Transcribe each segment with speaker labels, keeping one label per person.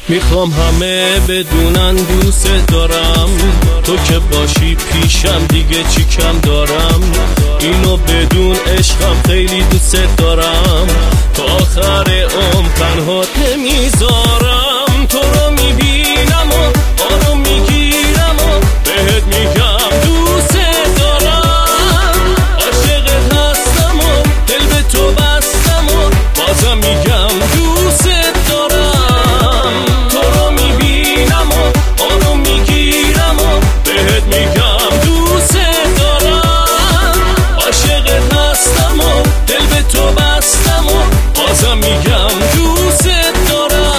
Speaker 1: میخوام همه بدونن دوست دارم، تو که باشی پیشم دیگه چی کم دارم. اینو بدون عشقم خیلی دوست دارم، تا آخر عمر تنها نمیذارم. تو رو میبینم و آروم میگیرم و بهت میگم دوست دارم. عاشقت هستم و دل به تو بستم و بازم میگم دوست دارم. تو رو میبینم و آروم میگیرم و بهت میگم دوست دارم. عاشقت هستم و دل به تو بستم و بازم میگم دوست دارم.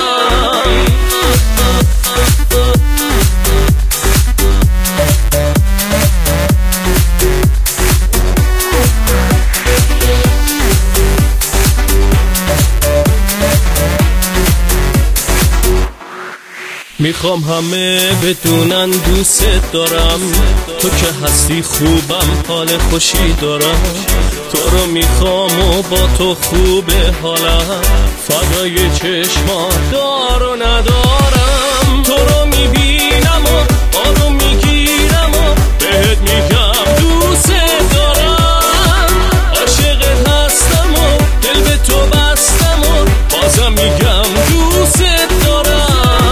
Speaker 1: میخوام همه بدونن دوست دارم، تو که هستی خوبم حال خوشی دارم. تو رو میخوام و با تو خوبه حالم، فدای چشمات دار و ندارم. تو رو میبینم و آروم میگیرم و بهت میگم دوست دارم. عاشقت هستم و دل به تو بستم و بازم میگم دوست دارم.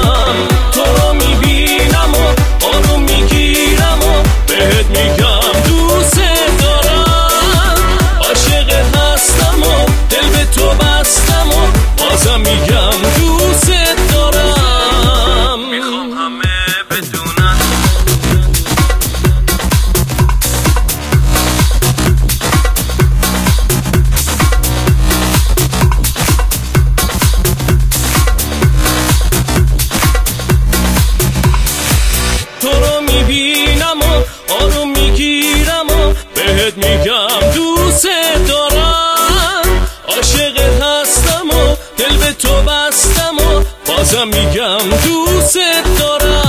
Speaker 1: بهت میگم دوست دارم. عاشقت هستم و دل به تو بستم و بازم میگم دوست دارم. میخوام همه بدونن تو رو میبینم و آروم میگیرم و بهت میگم دوست دارم. عاشقت هستم و دل به تو بستم و بازم میگم دوست دارم.